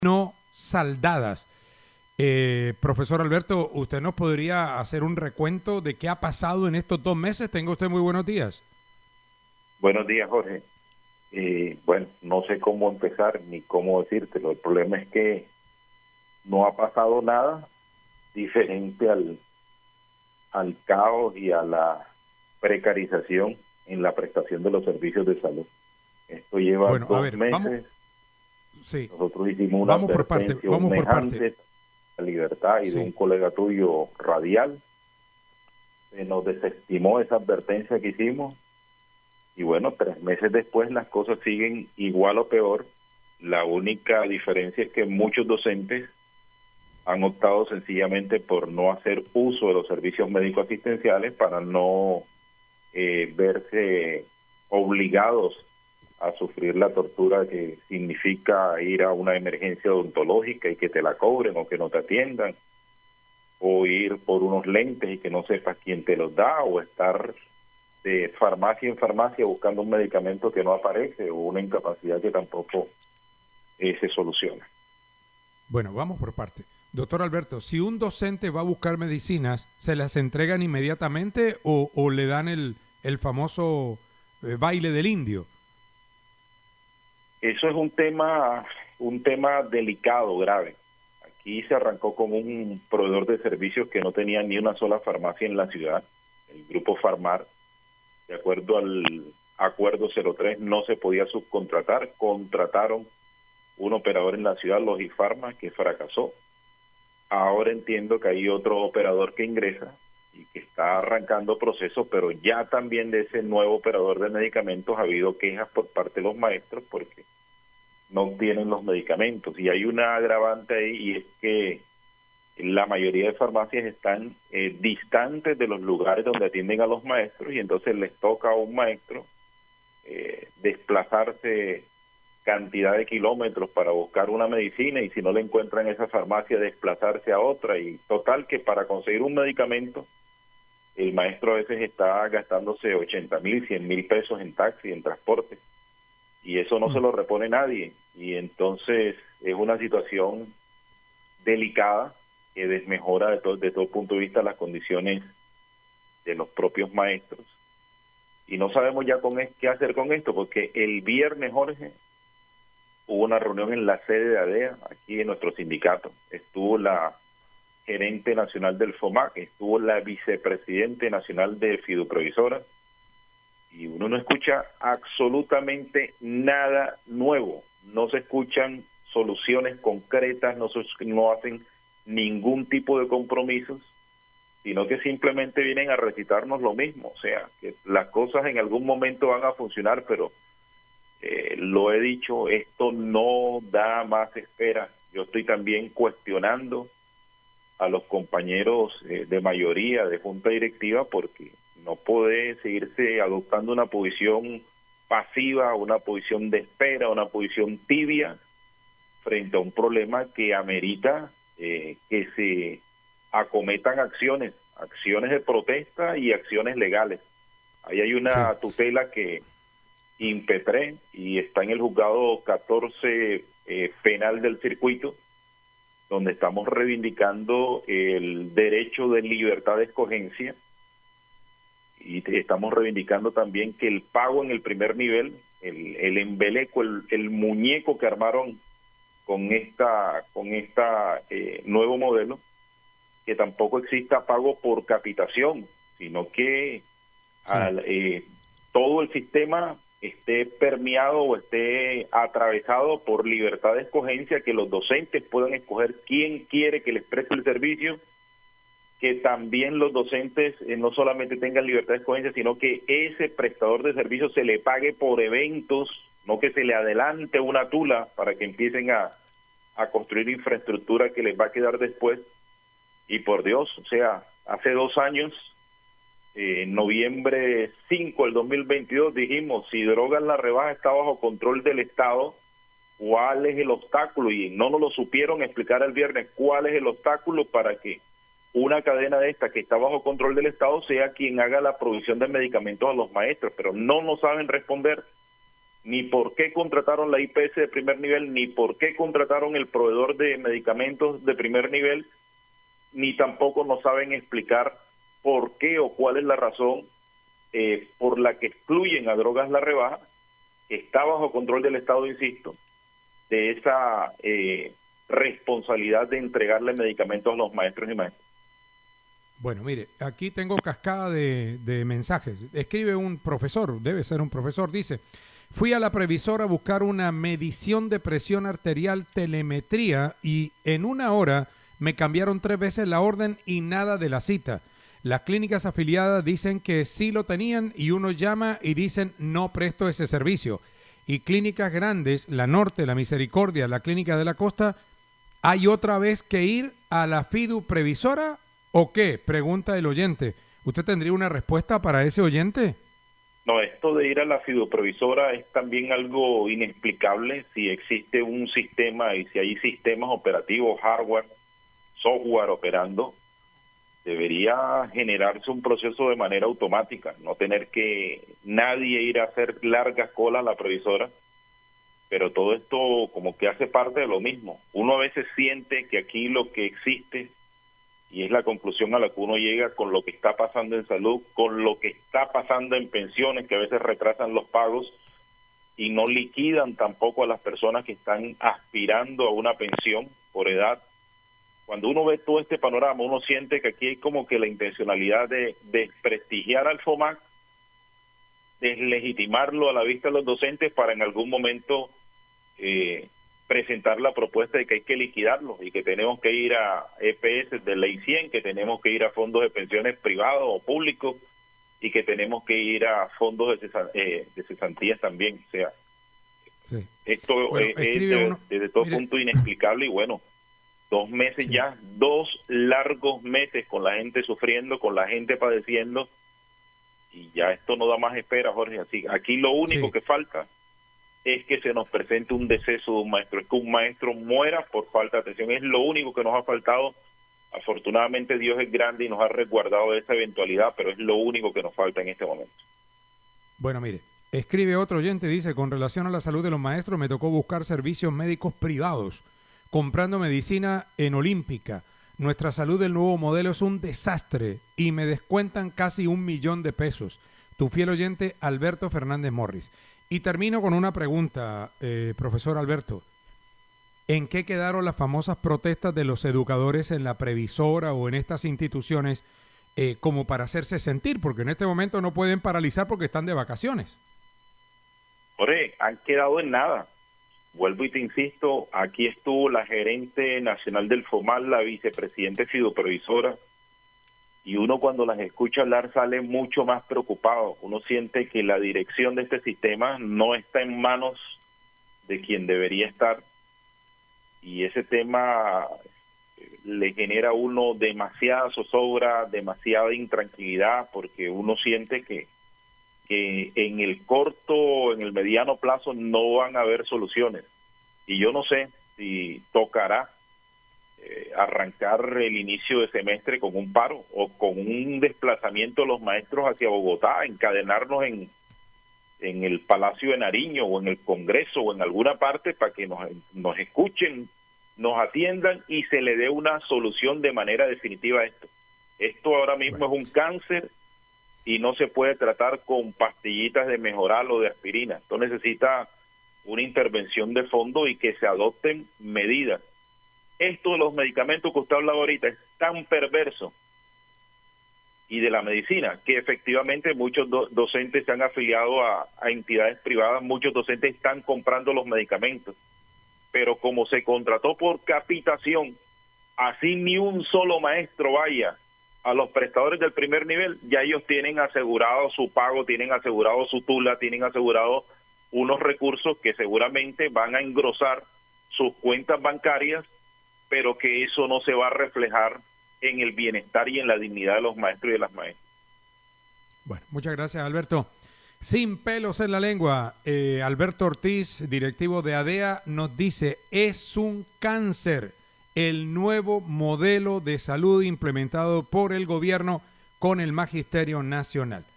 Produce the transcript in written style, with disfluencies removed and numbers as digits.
no saldadas. Profesor Alberto, ¿usted nos podría hacer un recuento de qué ha pasado en estos 2 meses? Tenga usted muy buenos días. Buenos días, Jorge. Bueno, no sé cómo empezar ni cómo decírtelo. El problema es que no ha pasado nada diferente al caos y a la precarización en la prestación de los servicios de salud. Esto lleva Bueno, a 2 meses. vamos, sí, Nosotros hicimos una vamos por parte, advertencia vamos por parte. humejante a Libertad y de Sí. un colega tuyo radial. Se nos desestimó esa advertencia que hicimos. Y bueno, 3 meses después las cosas siguen igual o peor. La única diferencia es que muchos docentes han optado sencillamente por no hacer uso de los servicios médicos asistenciales para no verse obligados a sufrir la tortura que significa ir a una emergencia odontológica y que te la cobren o que no te atiendan, o ir por unos lentes y que no sepas quién te los da, o estar de farmacia en farmacia buscando un medicamento que no aparece o una incapacidad que tampoco se soluciona. Bueno, vamos por parte. Doctor Alberto, si un docente va a buscar medicinas, ¿se las entregan inmediatamente o le dan el famoso baile del indio? Eso es un tema delicado, grave. Aquí se arrancó con un proveedor de servicios que no tenía ni una sola farmacia en la ciudad, el Grupo Farmar. De acuerdo al acuerdo 03 no se podía subcontratar, contrataron un operador en la ciudad, Logifarma, que fracasó. Ahora entiendo que hay otro operador que ingresa y que está arrancando procesos, pero ya también de ese nuevo operador de medicamentos ha habido quejas por parte de los maestros porque no obtienen los medicamentos. Y hay una agravante ahí, y es que la mayoría de farmacias están distantes de los lugares donde atienden a los maestros, y entonces les toca a un maestro desplazarse cantidad de kilómetros para buscar una medicina, y si no le encuentran en esa farmacia, desplazarse a otra, y total que para conseguir un medicamento el maestro a veces está gastándose 80,000, 100,000 pesos en taxi, en transporte, y eso no se lo repone nadie. Y entonces es una situación delicada que desmejora de todo punto de vista las condiciones de los propios maestros, y no sabemos ya qué hacer con esto, porque el viernes, Jorge, hubo una reunión en la sede de ADEA, aquí en nuestro sindicato. Estuvo la gerente nacional del FOMAC, estuvo la vicepresidente nacional de Fiduprovisora, y uno no escucha absolutamente nada nuevo. No se escuchan soluciones concretas, no hacen ningún tipo de compromisos, sino que simplemente vienen a recitarnos lo mismo. O sea, que las cosas en algún momento van a funcionar, pero lo he dicho, esto no da más espera. Yo estoy también cuestionando a los compañeros de mayoría de junta directiva, porque no puede seguirse adoptando una posición pasiva, una posición de espera, una posición tibia frente a un problema que amerita que se acometan acciones de protesta y acciones legales. Ahí hay una tutela que impetré y está en el juzgado 14 penal del circuito, donde estamos reivindicando el derecho de libertad de escogencia, y estamos reivindicando también que el pago en el primer nivel, el embeleco, el muñeco que armaron con esta nuevo modelo, que tampoco exista pago por capitación, sino que todo el sistema esté permeado o esté atravesado por libertad de escogencia, que los docentes puedan escoger quién quiere que les preste el servicio, que también los docentes no solamente tengan libertad de escogencia, sino que ese prestador de servicios se le pague por eventos, no que se le adelante una tula para que empiecen a construir infraestructura que les va a quedar después. Y por Dios, o sea, hace 2 años, en noviembre 5 del 2022, dijimos, si Drogas La Rebaja está bajo control del Estado, ¿cuál es el obstáculo? Y no nos lo supieron explicar el viernes, ¿cuál es el obstáculo para que una cadena de esta que está bajo control del Estado sea quien haga la provisión de medicamentos a los maestros? Pero no nos saben responder. ni por qué contrataron la IPS de primer nivel, ni por qué contrataron el proveedor de medicamentos de primer nivel, ni tampoco nos saben explicar por qué o cuál es la razón por la que excluyen a Drogas La Rebaja, que está bajo control del Estado, insisto, de esa responsabilidad de entregarle medicamentos a los maestros y maestras. Bueno, mire, aquí tengo cascada de mensajes. Escribe un profesor, debe ser un profesor, dice: fui a la previsora a buscar una medición de presión arterial, telemetría, y en una hora me cambiaron 3 veces la orden y nada de la cita. Las clínicas afiliadas dicen que sí lo tenían y uno llama y dicen no presto ese servicio. Y clínicas grandes, la Norte, la Misericordia, la Clínica de la Costa, ¿hay otra vez que ir a la FIDU previsora o qué? Pregunta el oyente. ¿Usted tendría una respuesta para ese oyente? No, esto de ir a la fiduprevisora es también algo inexplicable. Si existe un sistema y si hay sistemas operativos, hardware, software operando, debería generarse un proceso de manera automática, no tener que nadie ir a hacer largas colas a la previsora, pero todo esto como que hace parte de lo mismo. Uno a veces siente que aquí lo que existe, y es la conclusión a la que uno llega con lo que está pasando en salud, con lo que está pasando en pensiones, que a veces retrasan los pagos y no liquidan tampoco a las personas que están aspirando a una pensión por edad. Cuando uno ve todo este panorama, uno siente que aquí hay como que la intencionalidad de desprestigiar al FOMAC, deslegitimarlo a la vista de los docentes para en algún momento presentar la propuesta de que hay que liquidarlo y que tenemos que ir a EPS de ley 100, que tenemos que ir a fondos de pensiones privados o públicos y que tenemos que ir a fondos de cesantías también. O sea, sí. Esto bueno, es desde todo punto inexplicable y bueno, 2 meses sí. Ya, 2 largos meses con la gente sufriendo, con la gente padeciendo y ya esto no da más espera, Jorge. Así, aquí lo único sí. que falta es que se nos presente un deceso de un maestro, es que un maestro muera por falta de atención, es lo único que nos ha faltado. Afortunadamente Dios es grande y nos ha resguardado de esa eventualidad, pero es lo único que nos falta en este momento. Bueno, mire, escribe otro oyente, dice: con relación a la salud de los maestros me tocó buscar servicios médicos privados, comprando medicina en Olímpica. Nuestra salud del nuevo modelo es un desastre y me descuentan casi $1.000.000. Tu fiel oyente, Alberto Fernández Morris. Y termino con una pregunta, profesor Alberto. ¿En qué quedaron las famosas protestas de los educadores en la previsora o en estas instituciones como para hacerse sentir? Porque en este momento no pueden paralizar porque están de vacaciones. Jorge, han quedado en nada. Vuelvo y te insisto, aquí estuvo la gerente nacional del FOMAL, la vicepresidente fiduprevisora, y uno cuando las escucha hablar sale mucho más preocupado. Uno siente que la dirección de este sistema no está en manos de quien debería estar, y ese tema le genera a uno demasiada zozobra, demasiada intranquilidad, porque uno siente que en el corto, en el mediano plazo no van a haber soluciones. Y yo no sé si tocará arrancar el inicio de semestre con un paro o con un desplazamiento de los maestros hacia Bogotá, encadenarnos en el Palacio de Nariño o en el Congreso o en alguna parte para que nos escuchen, nos atiendan y se le dé una solución de manera definitiva a esto. Esto ahora mismo es un cáncer y no se puede tratar con pastillitas de Mejoral o de aspirina. Esto necesita una intervención de fondo y que se adopten medidas. Esto de los medicamentos que usted hablaba ahorita es tan perverso, y de la medicina, que efectivamente muchos docentes se han afiliado a entidades privadas, muchos docentes están comprando los medicamentos, pero como se contrató por capitación, así ni un solo maestro vaya a los prestadores del primer nivel, ya ellos tienen asegurado su pago, tienen asegurado su tula, tienen asegurado unos recursos que seguramente van a engrosar sus cuentas bancarias, pero que eso no se va a reflejar en el bienestar y en la dignidad de los maestros y de las maestras. Bueno, muchas gracias, Alberto. Sin pelos en la lengua, Alberto Ortiz, directivo de ADEA, nos dice: es un cáncer el nuevo modelo de salud implementado por el gobierno con el Magisterio Nacional.